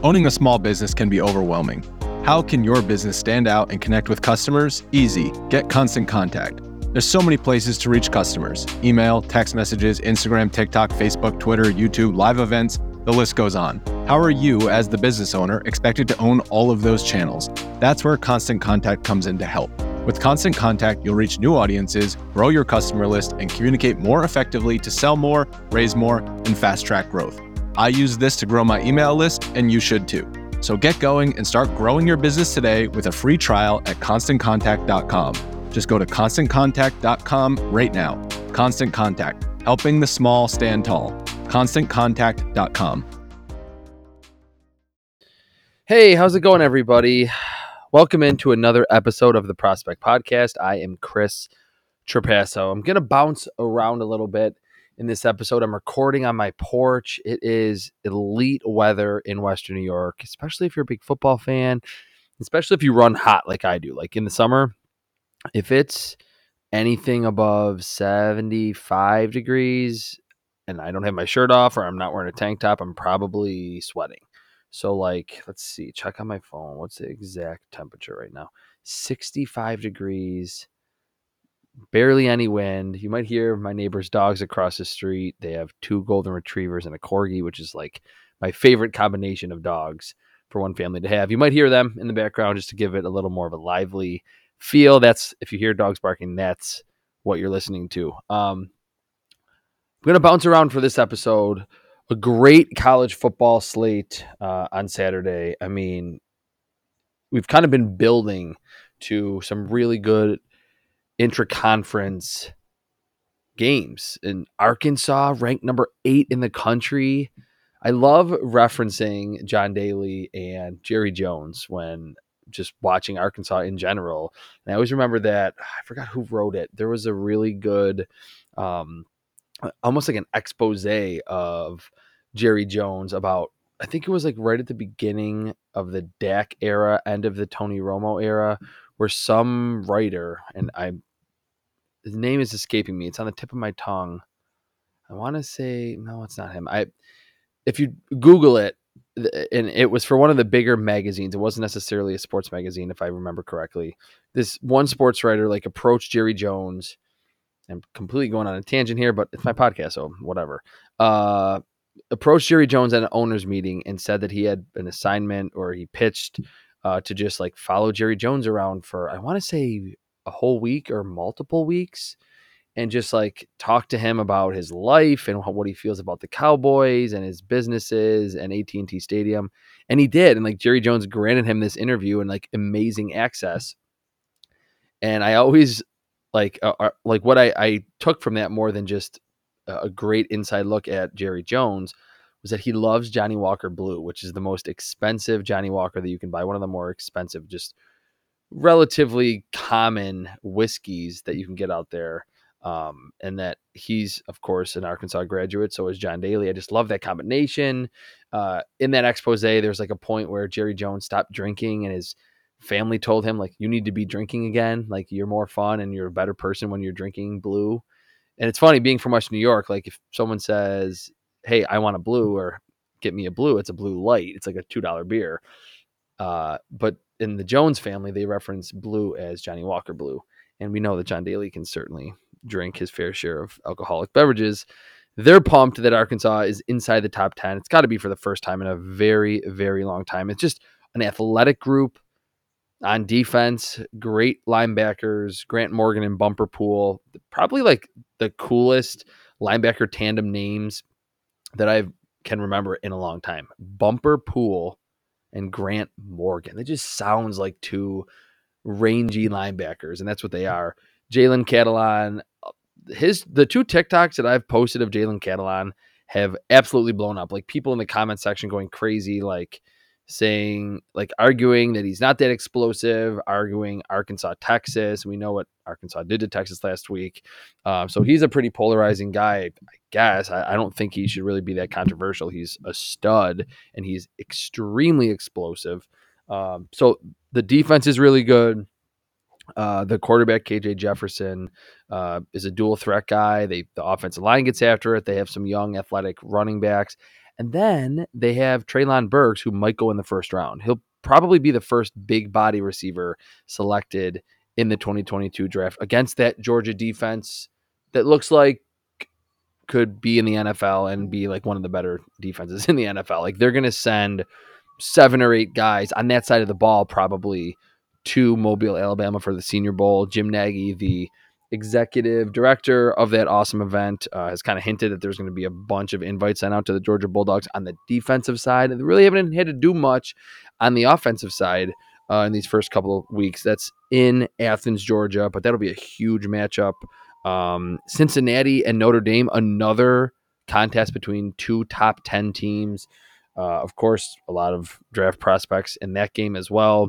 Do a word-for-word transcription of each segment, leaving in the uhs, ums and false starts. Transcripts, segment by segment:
Owning a small business can be overwhelming. How can your business stand out and connect with customers? Easy. Get Constant Contact. There's so many places to reach customers. Email, text messages, Instagram, TikTok, Facebook, Twitter, YouTube, live events, the list goes on. How are you, as the business owner, expected to own all of those channels? That's where Constant Contact comes in to help. With Constant Contact, you'll reach new audiences, grow your customer list, and communicate more effectively to sell more, raise more, and fast-track growth. I use this to grow my email list, and you should too. So get going and start growing your business today with a free trial at constant contact dot com. Just go to constant contact dot com right now. Constant Contact, helping the small stand tall. constant contact dot com. Hey, how's it going, everybody? Welcome into another episode of the Prospect Podcast. I am Chris Trapasso. I'm going to bounce around a little bit in this episode. I'm recording on my porch. It is elite weather in Western New York, especially if you're a big football fan, especially if you run hot like I do. Like in the summer, if it's anything above seventy-five degrees and I don't have my shirt off or I'm not wearing a tank top, I'm probably sweating. So like, let's see, check on my phone. What's the exact temperature right now? sixty-five degrees. Barely any wind. You might hear my neighbor's dogs across the street. They have two golden retrievers and a corgi, which is like my favorite combination of dogs for one family to have. You might hear them in the background just to give it a little more of a lively feel. That's, if you hear dogs barking, that's what you're listening to. Um, I'm going to bounce around for this episode. A great college football slate uh, on Saturday. I mean, we've kind of been building to some really good intra-conference games. And Arkansas ranked number eight in the country. I love referencing John Daly and Jerry Jones when just watching Arkansas in general. And I always remember that, I forgot who wrote it. There was a really good, um, almost like an expose of Jerry Jones about, I think it was like right at the beginning of the Dak era, end of the Tony Romo era, where some writer, and I, his name is escaping me. It's on the tip of my tongue. I want to say, no, it's not him. I, if you Google it, and it was for one of the bigger magazines. It wasn't necessarily a sports magazine, if I remember correctly. This one sports writer like approached Jerry Jones. I'm completely going on a tangent here, but it's my podcast, so whatever. Uh, approached Jerry Jones at an owner's meeting and said that he had an assignment, or he pitched uh, to just like follow Jerry Jones around for, I want to say, a whole week or multiple weeks, and just like talk to him about his life and what he feels about the Cowboys and his businesses and A T and T Stadium. And he did. And like Jerry Jones granted him this interview and like amazing access. And I always like, uh, uh, like what I, I took from that more than just a great inside look at Jerry Jones was that he loves Johnnie Walker Blue, which is the most expensive Johnnie Walker that you can buy. One of the more expensive, just relatively common whiskeys that you can get out there. Um, and that he's, of course, an Arkansas graduate. So is John Daly. I just love that combination. Uh, in that expose, there's like a point where Jerry Jones stopped drinking and his family told him, like, you need to be drinking again. Like, you're more fun and you're a better person when you're drinking blue. And it's funny being from Western New York. Like if someone says, hey, I want a blue, or get me a blue, it's a Blue Light. It's like a two dollar beer. Uh, but in the Jones family, they reference blue as Johnnie Walker Blue. And we know that John Daly can certainly drink his fair share of alcoholic beverages. They're pumped that Arkansas is inside the top ten. It's got to be for the first time in a very, very long time. It's just an athletic group on defense, great linebackers, Grant Morgan and Bumper Pool, probably like the coolest linebacker tandem names that I can remember in a long time. Bumper Pool and Grant Morgan. It just sounds like two rangy linebackers, and that's what they are. Jalen Catalon, his the two TikToks that I've posted of Jalen Catalon have absolutely blown up. Like people in the comment section going crazy, like saying, like arguing that he's not that explosive, arguing Arkansas, Texas. We know what Arkansas did to Texas last week. Um, so he's a pretty polarizing guy, I guess. I, I don't think he should really be that controversial. He's a stud and he's extremely explosive. Um, so the defense is really good. Uh, the quarterback, K J Jefferson, uh, is a dual threat guy. They, the offensive line gets after it. They have some young athletic running backs. And then they have Treylon Burks, who might go in the first round. He'll probably be the first big body receiver selected in the twenty twenty-two draft against that Georgia defense that looks like could be in the N F L and be like one of the better defenses in the N F L. Like they're going to send seven or eight guys on that side of the ball probably to Mobile, Alabama for the Senior Bowl. Jim Nagy, the executive director of that awesome event, uh, has kind of hinted that there's going to be a bunch of invites sent out to the Georgia Bulldogs on the defensive side. And they really haven't had to do much on the offensive side uh, in these first couple of weeks. That's in Athens, Georgia, but that'll be a huge matchup. Um, Cincinnati and Notre Dame, another contest between two top ten teams. Uh, of course, a lot of draft prospects in that game as well.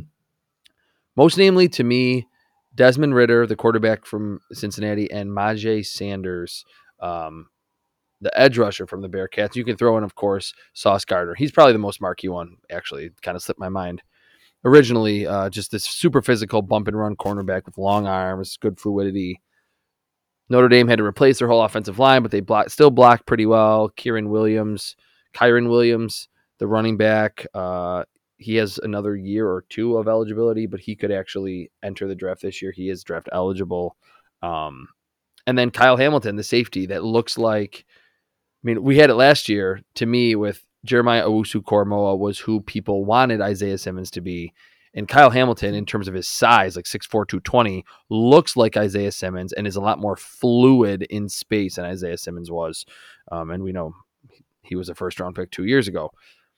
Most namely to me, Desmond Ridder, the quarterback from Cincinnati, and Myjai Sanders, um, the edge rusher from the Bearcats. You can throw in, of course, Sauce Gardner. He's probably the most marquee one, actually. Kind of slipped my mind. Originally, uh, just this super physical bump and run cornerback with long arms, good fluidity. Notre Dame had to replace their whole offensive line, but they block, still blocked pretty well. Kyren Williams, Kyren Williams, the running back, uh, he has another year or two of eligibility, but he could actually enter the draft this year. He is draft eligible. Um, and then Kyle Hamilton, the safety that looks like, I mean, we had it last year to me with Jeremiah Owusu-Koramoah was who people wanted Isaiah Simmons to be. And Kyle Hamilton, in terms of his size, like six four, two twenty, looks like Isaiah Simmons and is a lot more fluid in space than Isaiah Simmons was. Um, and we know he was a first-round pick two years ago.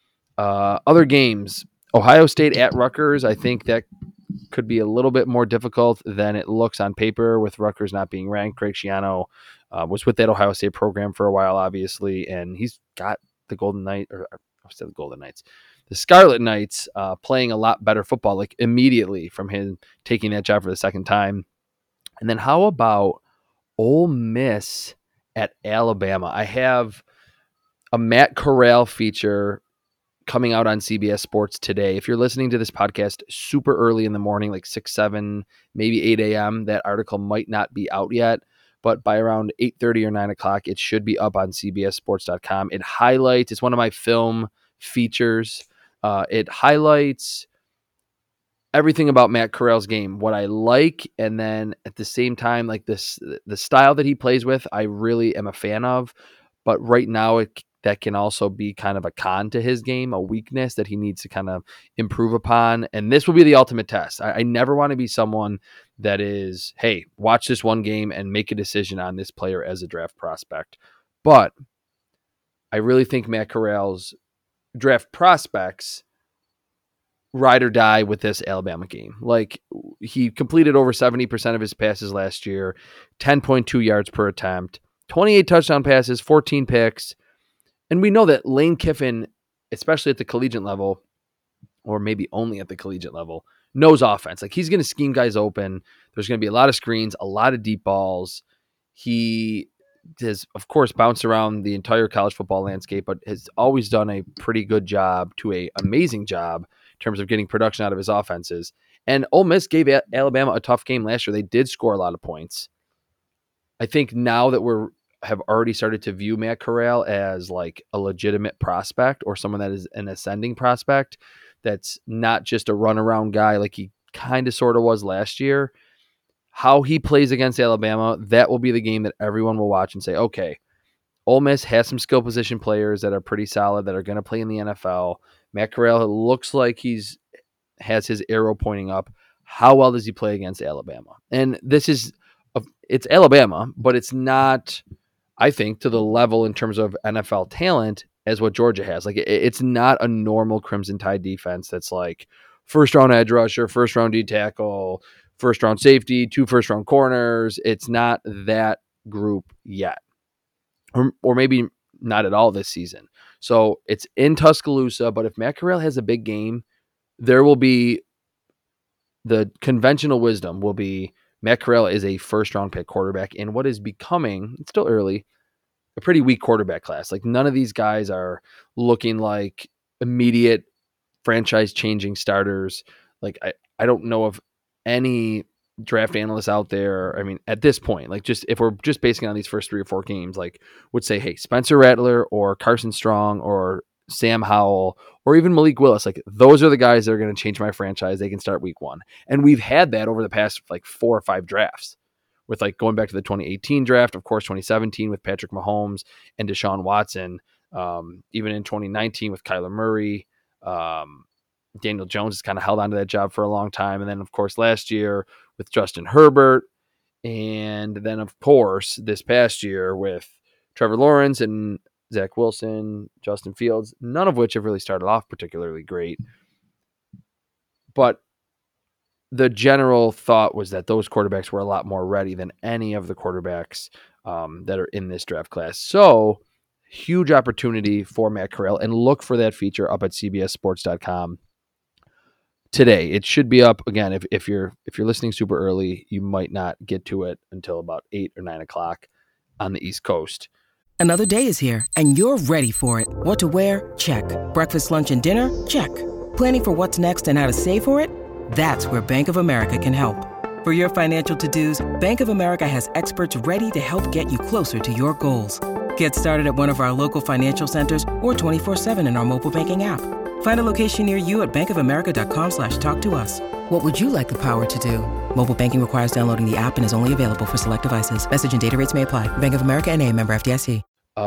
Uh, other games, Ohio State at Rutgers, I think that could be a little bit more difficult than it looks on paper with Rutgers not being ranked. Greg Schiano uh, was with that Ohio State program for a while, obviously, and he's got the Golden Knight, or I said the Golden Knights, the Scarlet Knights uh, playing a lot better football, like immediately from him taking that job for the second time. And then how about Ole Miss at Alabama? I have a Matt Corral feature coming out on C B S Sports today. If you're listening to this podcast super early in the morning, like six, seven, maybe eight a.m., that article might not be out yet. But by around eight thirty or nine o'clock, it should be up on C B S sports dot com. It highlights, it's one of my film features. Uh, it highlights everything about Matt Corral's game, what I like, and then at the same time, like this, the style that he plays with, I really am a fan of. But right now, it that can also be kind of a con to his game, a weakness that he needs to kind of improve upon. And this will be the ultimate test. I, I never want to be someone that is, hey, watch this one game and make a decision on this player as a draft prospect. But I really think Matt Corral's draft prospects ride or die with this Alabama game. Like, he completed over seventy percent of his passes last year, ten point two yards per attempt, twenty-eight touchdown passes, fourteen picks. And we know that Lane Kiffin, especially at the collegiate level, or maybe only at the collegiate level, knows offense. Like, he's going to scheme guys open. There's going to be a lot of screens, a lot of deep balls. He has, of course, bounced around the entire college football landscape, but has always done a pretty good job to a amazing job in terms of getting production out of his offenses. And Ole Miss gave Alabama a tough game last year. They did score a lot of points. I think now that we're have already started to view Matt Corral as like a legitimate prospect or someone that is an ascending prospect that's not just a runaround guy like he kind of sort of was last year. How he plays against Alabama, that will be the game that everyone will watch and say, okay, Ole Miss has some skill position players that are pretty solid that are going to play in the N F L. Matt Corral looks like he's has his arrow pointing up. How well does he play against Alabama? And this is, it's Alabama, but it's not, I think, to the level in terms of N F L talent as what Georgia has. Like, it's not a normal Crimson Tide defense that's like first round edge rusher, first round D tackle, first round safety, two first round corners. It's not that group yet, or, or maybe not at all this season. So it's in Tuscaloosa, but if Matt Corral has a big game, there will be the conventional wisdom will be Matt Corral is a first round pick quarterback in what is becoming, it's still early, a pretty weak quarterback class. Like, none of these guys are looking like immediate franchise changing starters. Like, I, I don't know of any draft analysts out there, I mean, at this point, like just if we're just basing it on these first three or four games, like would say, hey, Spencer Rattler or Carson Strong or Sam Howell or even Malik Willis, like those are the guys that are going to change my franchise. They can start week one. And we've had that over the past like four or five drafts with like going back to the twenty eighteen draft, of course, twenty seventeen with Patrick Mahomes and Deshaun Watson, um, even in twenty nineteen with Kyler Murray. Um, Daniel Jones has kind of held on to that job for a long time. And then, of course, last year with Justin Herbert. And then, of course, this past year with Trevor Lawrence and Zach Wilson, Justin Fields, none of which have really started off particularly great. But the general thought was that those quarterbacks were a lot more ready than any of the quarterbacks um, that are in this draft class. So, huge opportunity for Matt Corral, and look for that feature up at C B S sports dot com today. It should be up again. If, if you're if you're listening super early, you might not get to it until about eight or nine o'clock on the East Coast. Another day is here, and you're ready for it. What to wear? Check. Breakfast, lunch, and dinner? Check. Planning for what's next and how to save for it? That's where Bank of America can help. For your financial to-dos, Bank of America has experts ready to help get you closer to your goals. Get started at one of our local financial centers or twenty-four seven in our mobile banking app. Find a location near you at bankofamerica.com slash talk to us. What would you like the power to do? Mobile banking requires downloading the app and is only available for select devices. Message and data rates may apply. Bank of America N A, member F D I C.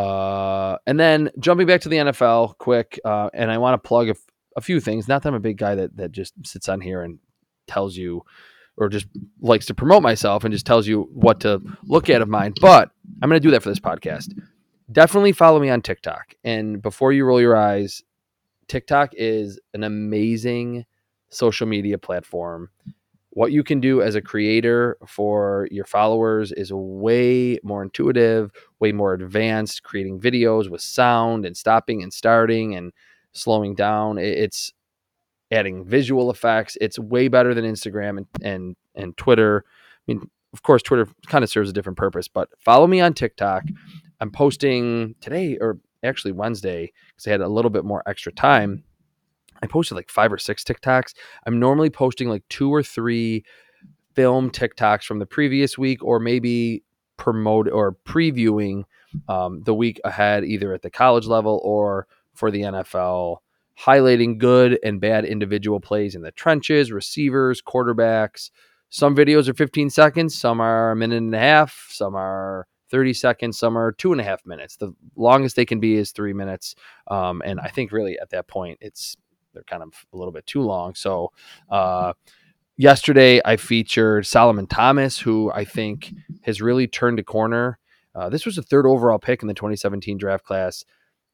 Uh, and then jumping back to the N F L quick, uh, and I want to plug a, f- a few things. Not that I'm a big guy that, that just sits on here and tells you or just likes to promote myself and just tells you what to look at of mine, but I'm going to do that for this podcast. Definitely follow me on TikTok. And before you roll your eyes, TikTok is an amazing social media platform. What you can do as a creator for your followers is way more intuitive, way more advanced, creating videos with sound and stopping and starting and slowing down. It's adding visual effects. It's way better than Instagram and, and, and Twitter. I mean, of course, Twitter kind of serves a different purpose, but follow me on TikTok. I'm posting today, or actually Wednesday, because I had a little bit more extra time. I posted like five or six TikToks. I'm normally posting like two or three film TikToks from the previous week, or maybe promote or previewing um, the week ahead, either at the college level or for the N F L, highlighting good and bad individual plays in the trenches, receivers, quarterbacks. Some videos are fifteen seconds. Some are a minute and a half. Some are thirty seconds. Some are two and a half minutes. The longest they can be is three minutes. Um, and I think really at that point, it's, they're kind of a little bit too long. So uh, yesterday I featured Solomon Thomas, who I think has really turned a corner. Uh, this was the third overall pick in the twenty seventeen draft class.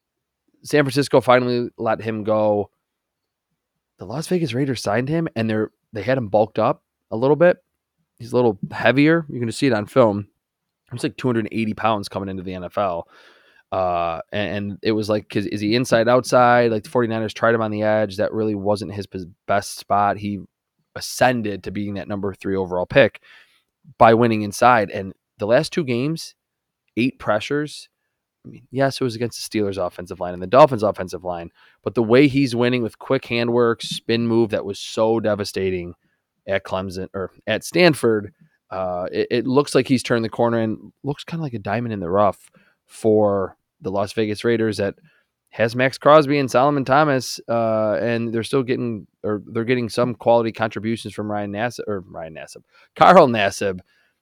San Francisco finally let him go. The Las Vegas Raiders signed him, and they're they had him bulked up a little bit. He's a little heavier. You're going to see it on film. He's like two hundred eighty pounds coming into the N F L. Uh, and, and it was like, cause is he inside, outside? Like the 49ers tried him on the edge. That really wasn't his best spot. He ascended to being that number three overall pick by winning inside. And the last two games, eight pressures. I mean, yes, it was against the Steelers offensive line and the Dolphins offensive line, but the way he's winning with quick handwork, spin move, that was so devastating at Clemson or at Stanford. Uh, it, it looks like he's turned the corner and looks kind of like a diamond in the rough for the Las Vegas Raiders that has Max Crosby and Solomon Thomas, uh, and they're still getting, or they're getting some quality contributions from Ryan Nassib, or Ryan Nassib, Carl Nassib,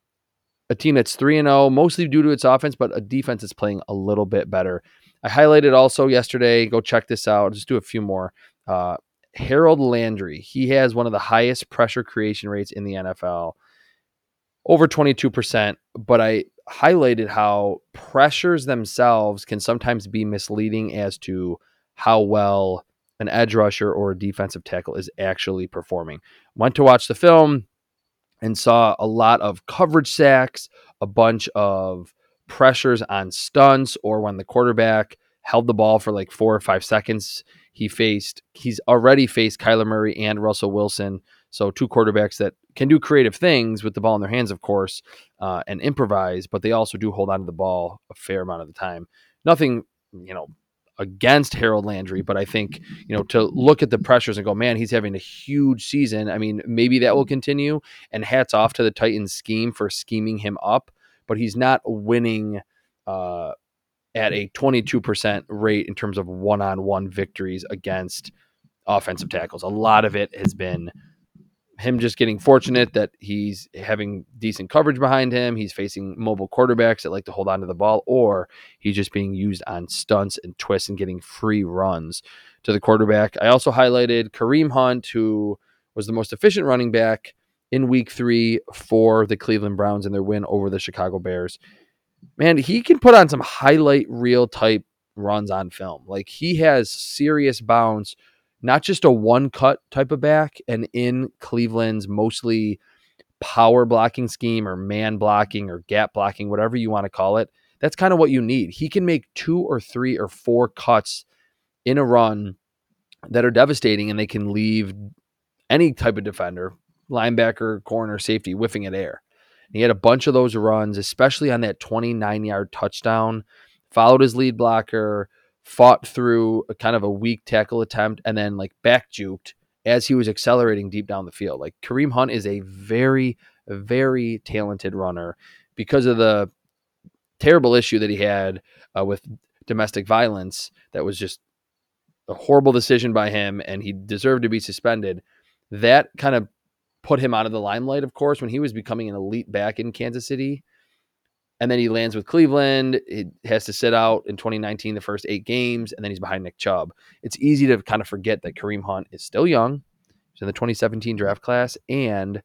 a team that's three and oh, mostly due to its offense, but a defense that's playing a little bit better. I highlighted also yesterday, go check this out, just do a few more. Uh, Harold Landry, he has one of the highest pressure creation rates in the N F L, over twenty-two percent, but I highlighted how pressures themselves can sometimes be misleading as to how well an edge rusher or a defensive tackle is actually performing. Went to watch the film and saw a lot of coverage sacks, a bunch of pressures on stunts, or when the quarterback held the ball for like four or five seconds. He faced, he's already faced Kyler Murray and Russell Wilson. So two quarterbacks that can do creative things with the ball in their hands, of course, uh, and improvise, but they also do hold on to the ball a fair amount of the time. Nothing, you know, against Harold Landry. But I think, you know, to look at the pressures and go, man, he's having a huge season. I mean, maybe that will continue, and hats off to the Titans scheme for scheming him up, but he's not winning uh, at a twenty-two percent rate in terms of one-on-one victories against offensive tackles. A lot of it has been him just getting fortunate that he's having decent coverage behind him. He's facing mobile quarterbacks that like to hold on to the ball, or he's just being used on stunts and twists and getting free runs to the quarterback. I also highlighted Kareem Hunt, who was the most efficient running back in week three for the Cleveland Browns in their win over the Chicago Bears. Man, he can put on some highlight reel type runs on film. Like, he has serious bounce, not just a one cut type of back. And in Cleveland's mostly power blocking scheme or man blocking or gap blocking, whatever you want to call it, that's kind of what you need. He can make two or three or four cuts in a run that are devastating, and they can leave any type of defender, linebacker, corner, safety, whiffing at air. And he had a bunch of those runs, especially on that twenty-nine yard touchdown, followed his lead blocker, fought through a kind of a weak tackle attempt, and then like back juked as he was accelerating deep down the field. Like, Kareem Hunt is a very, very talented runner because of the terrible issue that he had uh, with domestic violence. That was just a horrible decision by him, and he deserved to be suspended. That kind of put him out of the limelight, of course, when he was becoming an elite back in Kansas City. And then he lands with Cleveland. He has to sit out in twenty nineteen, the first eight games, and then he's behind Nick Chubb. It's easy to kind of forget that Kareem Hunt is still young. He's in the twenty seventeen draft class and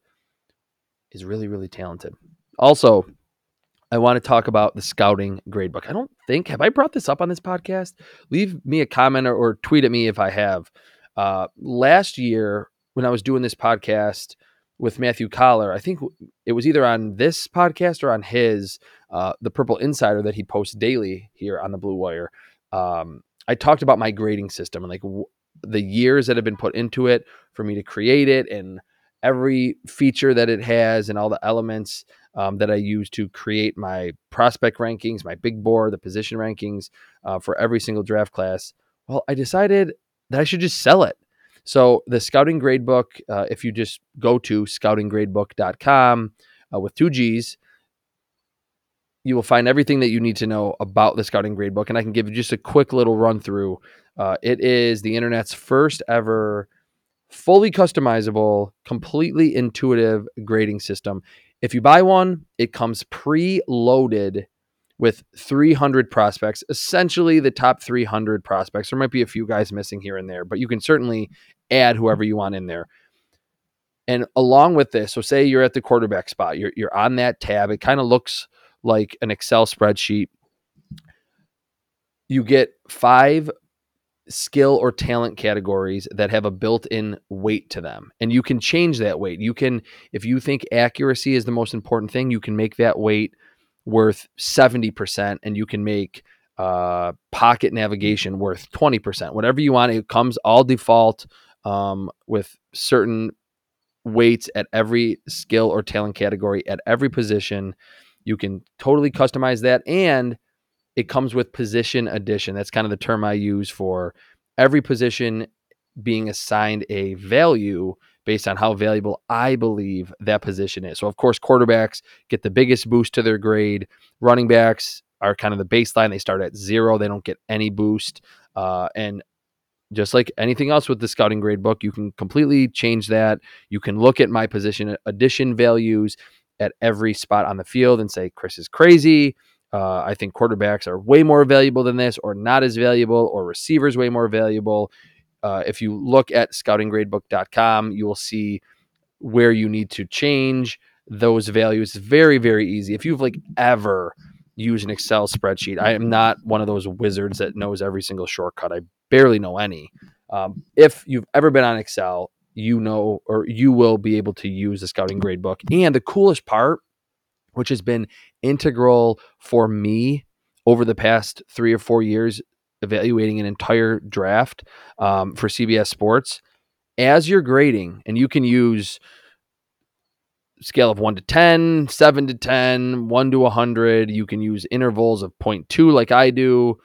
is really, really talented. Also, I want to talk about the scouting gradebook. I don't think, have I brought this up on this podcast? Leave me a comment or, or tweet at me if I have. Uh, last year, when I was doing this podcast with Matthew Collar, I think it was either on this podcast or on his, uh, the Purple Insider that he posts daily here on the Blue Wire. Um, I talked about my grading system and like w- the years that have been put into it for me to create it, and every feature that it has and all the elements um, that I use to create my prospect rankings, my big board, the position rankings uh, for every single draft class. Well, I decided that I should just sell it. So the Scouting Gradebook, uh, if you just go to scouting gradebook dot com uh, with two G's, you will find everything that you need to know about the Scouting Gradebook. And I can give you just a quick little run through. Uh, it is the internet's first ever fully customizable, completely intuitive grading system. If you buy one, it comes pre-loaded with three hundred prospects, essentially the top three hundred prospects. There might be a few guys missing here and there, but you can certainly add whoever you want in there. And along with this, so say you're at the quarterback spot, you're, you're on that tab. It kind of looks like an Excel spreadsheet. You get five skill or talent categories that have a built-in weight to them. And you can change that weight. You can, if you think accuracy is the most important thing, you can make that weight worth seventy percent, and you can make uh, pocket navigation worth twenty percent. Whatever you want, it comes all default um, with certain weights at every skill or talent category at every position. You can totally customize that, and it comes with position addition. That's kind of the term I use for every position being assigned a value based on how valuable I believe that position is. So, of course, quarterbacks get the biggest boost to their grade. Running backs are kind of the baseline. They start at zero. They don't get any boost. Uh, and just like anything else with the Scouting Gradebook, you can completely change that. You can look at my position addition values at every spot on the field and say, Chris is crazy. Uh, I think quarterbacks are way more valuable than this, or not as valuable, or receivers way more valuable. Uh, if you look at scouting gradebook dot com, you will see where you need to change those values. Very, very easy. If you've like ever used an Excel spreadsheet, I am not one of those wizards that knows every single shortcut. I barely know any. Um, if you've ever been on Excel, you know, or you will be able to use the Scouting Gradebook. And the coolest part, which has been integral for me over the past three or four years, evaluating an entire draft um, for C B S Sports, as you're grading, and you can use scale of one to ten, seven to ten, one to one hundred. You can use intervals of zero point two like I do.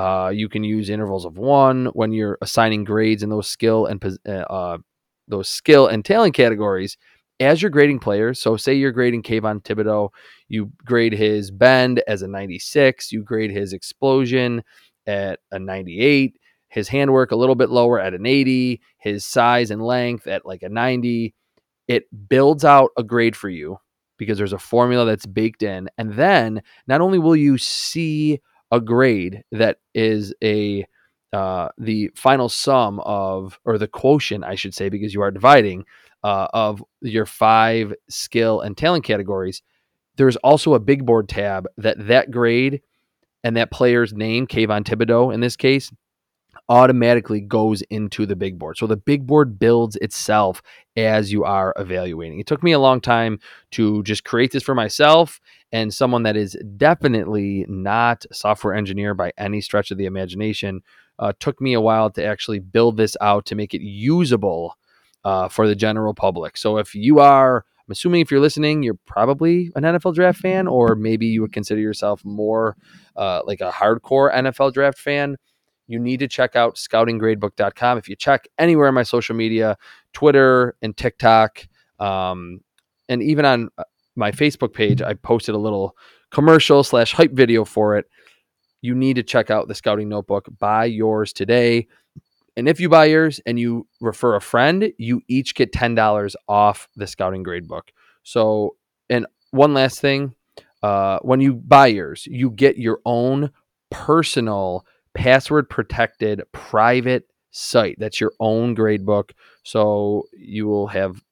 Uh, you can use intervals of one when you're assigning grades in those skill and uh, those skill and talent categories as you're grading players. So say you're grading Kayvon Thibodeaux, you grade his bend as a ninety-six, you grade his explosion at a ninety-eight, his handwork a little bit lower at an eighty, his size and length at like a ninety. It builds out a grade for you because there's a formula that's baked in. And then not only will you see a grade that is a uh, the final sum of, or the quotient, I should say, because you are dividing uh, of your five skill and talent categories, there's also a big board tab that that grade and that player's name, Kayvon Thibodeaux in this case, automatically goes into the big board. So the big board builds itself as you are evaluating. It took me a long time to just create this for myself, and someone that is definitely not a software engineer by any stretch of the imagination. Uh, took me a while to actually build this out to make it usable uh, for the general public. So if you are, I'm assuming if you're listening, you're probably an N F L draft fan, or maybe you would consider yourself more uh, like a hardcore N F L draft fan. You need to check out scouting gradebook dot com. If you check anywhere on my social media, Twitter and TikTok, um, and even on my Facebook page, I posted a little commercial slash hype video for it. You need to check out the Scouting Notebook. Buy yours today. And if you buy yours and you refer a friend, you each get ten dollars off the Scouting Gradebook. So, and one last thing, uh, when you buy yours, you get your own personal password protected private site. That's your own gradebook. So you will have,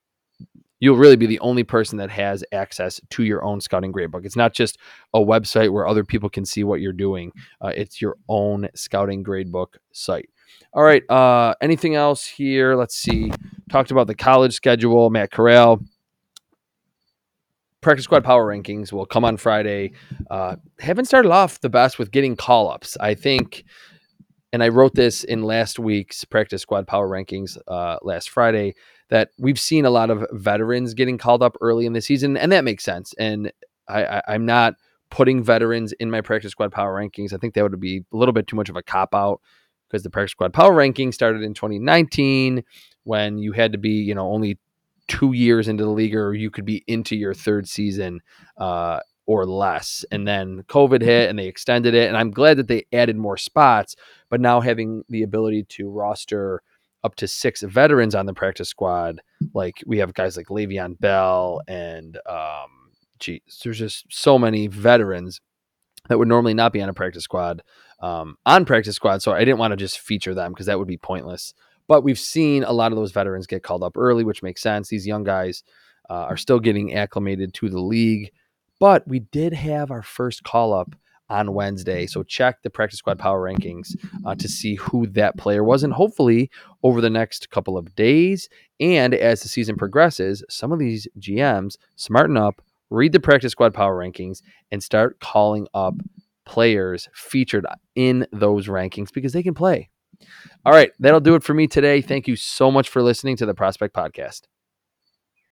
you'll really be the only person that has access to your own scouting gradebook. It's not just a website where other people can see what you're doing. Uh, it's your own scouting gradebook site. All right. Uh, anything else here? Let's see. Talked about the college schedule. Matt Corral. Practice Squad Power Rankings will come on Friday. Uh, haven't started off the best with getting call-ups. I think, and I wrote this in last week's Practice Squad Power Rankings uh, last Friday, that we've seen a lot of veterans getting called up early in the season, and that makes sense. And I, I, I'm not putting veterans in my Practice Squad Power Rankings. I think that would be a little bit too much of a cop-out because the Practice Squad Power Ranking started in twenty nineteen when you had to be, you know, only two years into the league, or you could be into your third season uh, or less. And then COVID hit and they extended it. And I'm glad that they added more spots, but now having the ability to roster up to six veterans on the practice squad, like we have guys like Le'Veon Bell and um, geez, there's just so many veterans that would normally not be on a practice squad um, on practice squad. So I didn't want to just feature them because that would be pointless. But we've seen a lot of those veterans get called up early, which makes sense. These young guys uh, are still getting acclimated to the league. But we did have our first call-up on Wednesday. So check the Practice Squad Power Rankings uh, to see who that player was. And hopefully over the next couple of days and as the season progresses, some of these G Ms smarten up, read the Practice Squad Power Rankings, and start calling up players featured in those rankings because they can play. All right, that'll do it for me today. Thank you so much for listening to the Prospect Podcast.